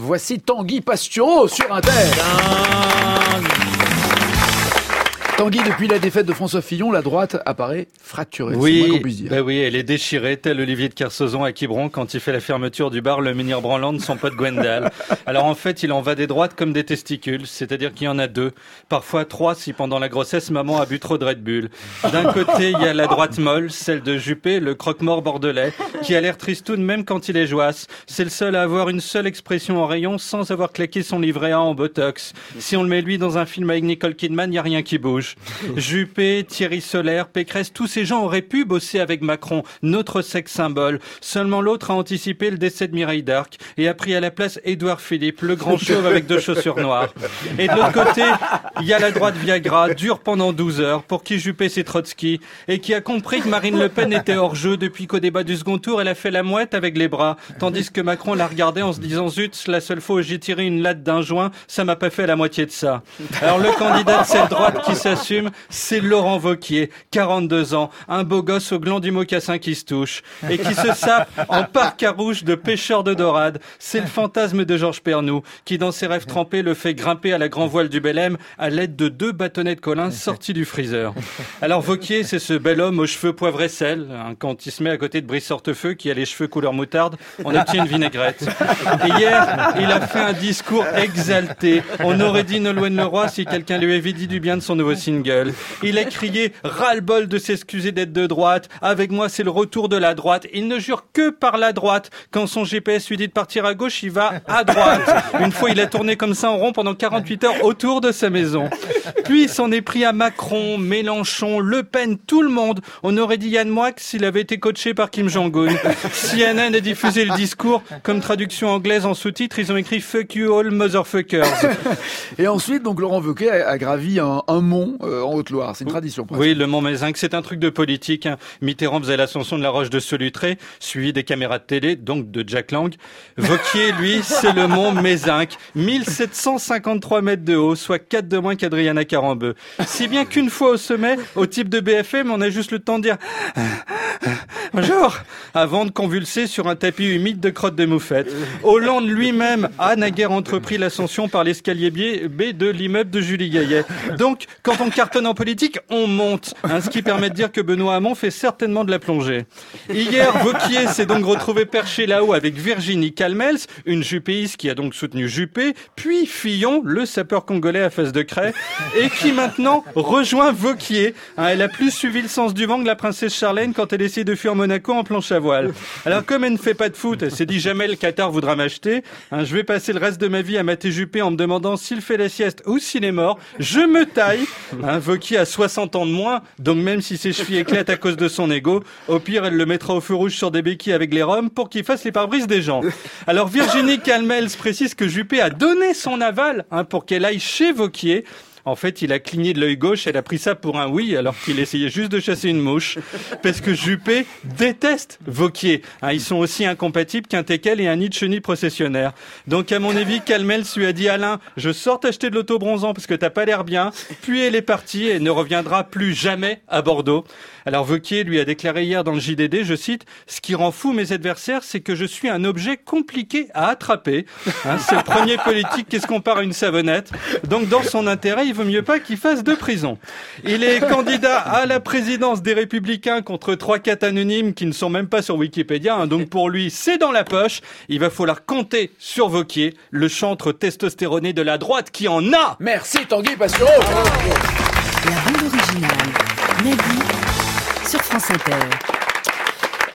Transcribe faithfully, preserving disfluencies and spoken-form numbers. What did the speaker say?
voici Tanguy Pastureau sur Inter. Tanguy, depuis la défaite de François Fillon, la droite apparaît fracturée. Oui, c'est moins qu'on puisse dire. Bah oui, elle est déchirée, tel Olivier de Kersauzon à Quiberon quand il fait la fermeture du bar Le Menhir Branlant de son pote Gwendal. Alors en fait, il en va des droites comme des testicules, c'est-à-dire qu'il y en a deux, parfois trois si pendant la grossesse maman a bu trop de Red Bull. D'un côté, il y a la droite molle, celle de Juppé, le croque-mort bordelais, qui a l'air tristoun même quand il est joasse. C'est le seul à avoir une seule expression en rayon sans avoir claqué son livret A en botox. Si on le met lui dans un film avec Nicole Kidman, il n'y a rien qui bouge. Juppé, Thierry Solaire, Pécresse, tous ces gens auraient pu bosser avec Macron, notre sexe symbole. Seulement l'autre a anticipé le décès de Mireille d'Arc et a pris à la place Édouard Philippe, le grand chauve avec deux chaussures noires. Et de l'autre côté, il y a la droite Viagra, dure pendant douze heures, pour qui Juppé c'est Trotsky, et qui a compris que Marine Le Pen était hors jeu depuis qu'au débat du second tour, elle a fait la mouette avec les bras, tandis que Macron l'a regardé en se disant « Zut, la seule fois où j'ai tiré une latte d'un joint, ça m'a pas fait la moitié de ça ». Alors le candidat de cette droite qui s'assume, c'est Laurent Wauquiez, quarante-deux ans, un beau gosse au gland du mocassin qui se touche, et qui se sape en parc à rouge de pêcheur de dorade. C'est le fantasme de Georges Pernou, qui dans ses rêves trempés le fait grimper à la grand voile du Bel-Aim à l'aide de deux bâtonnets de Collin sortis du freezer. Alors Wauquiez, c'est ce bel homme aux cheveux poivre et sel. Quand il se met à côté de Brice Hortefeux, qui a les cheveux couleur moutarde, on obtient une vinaigrette. Et hier, il a fait un discours exalté. On aurait dit Nolwenn Leroy si quelqu'un lui avait dit du bien de son nouveau single. Il a crié ras-le-bol de s'excuser d'être de droite. Avec moi, c'est le retour de la droite. Il ne jure que par la droite. Quand son G P S lui dit de partir à gauche, il va à droite. Une fois, il a tourné comme ça en rond pendant quarante-huit heures autour de sa maison. Puis, il s'en est pris à Macron, Mélenchon, Le Pen, tout le monde. On aurait dit Yann Moix s'il avait été coaché par Kim Jong-un. C N N a diffusé le discours. Comme traduction anglaise en sous-titres, ils ont écrit « Fuck you all, motherfuckers ». Et ensuite, donc, Laurent Wauquiez a, a gravi un, un mont euh, en Haute-Loire. C'est une tradition. Presque. Oui, le Mont Mézinc, c'est un truc de politique. Hein. Mitterrand faisait l'ascension de la roche de Solutré, suivi des caméras de télé, donc de Jack Lang. Wauquiez, lui, c'est le Mont Mézinc, mille sept cent cinquante-trois mètres de haut, soit quatre de moins qu'Adriana Carambeu. Si bien qu'une fois au sommet, au type de B F M, on a juste le temps de dire « Bonjour !» avant de convulser sur un tapis humide de crottes de moufette. Hollande lui-même a naguère entrepris l'ascension par l'escalier B de l'immeuble de Julie Gaillet. Donc, quand on cartonne en politique, on monte. Hein, ce qui permet de dire que Benoît Hamon fait certainement de la plongée. Hier, Wauquiez s'est donc retrouvé perché là-haut avec Virginie Calmels, une juppéiste qui a donc soutenu Juppé, puis Fillon, le sapeur congolais à face de craie, et qui maintenant rejoint Wauquiez. Hein, elle a plus suivi le sens du vent que la princesse Charlène quand elle essaie de fuir Monaco en planche à voile. Alors comme elle ne fait pas de foot, elle s'est dit jamais le Qatar voudra m'acheter. Hein, je vais passer le reste de ma vie à mater Juppé en me demandant s'il fait la sieste ou s'il est mort. Je me taille. Hein, Wauquiez a soixante ans de moins, donc même si ses chevilles éclatent à cause de son ego, au pire elle le mettra au feu rouge sur des béquilles avec les roms pour qu'il fasse les pare-brises des gens. Alors Virginie Calmels précise que Juppé a donné son aval hein, pour qu'elle aille chez Wauquiez. En fait, il a cligné de l'œil gauche, elle a pris ça pour un oui, alors qu'il essayait juste de chasser une mouche. Parce que Juppé déteste Wauquiez. Hein, ils sont aussi incompatibles qu'un teckel et un nid de chenille processionnaire. Donc, à mon avis, Calmels lui a dit « Alain, je sors t'acheter de l'auto-bronzant parce que t'as pas l'air bien. » Puis elle est partie et ne reviendra plus jamais à Bordeaux. Alors, Wauquiez lui a déclaré hier dans le J D D, je cite, « Ce qui rend fou mes adversaires, c'est que je suis un objet compliqué à attraper. Hein, » C'est le premier politique qui se compare à une savonnette. Donc, dans son intérêt, il vaut mieux pas qu'il fasse de prison. Il est candidat à la présidence des Républicains contre trois quatre anonymes qui ne sont même pas sur Wikipédia. Hein, donc pour lui, c'est dans la poche. Il va falloir compter sur Wauquiez, le chantre testostéroné de la droite qui en a. Merci Tanguy Pastureau. La bande originale, Nagui, sur France Inter.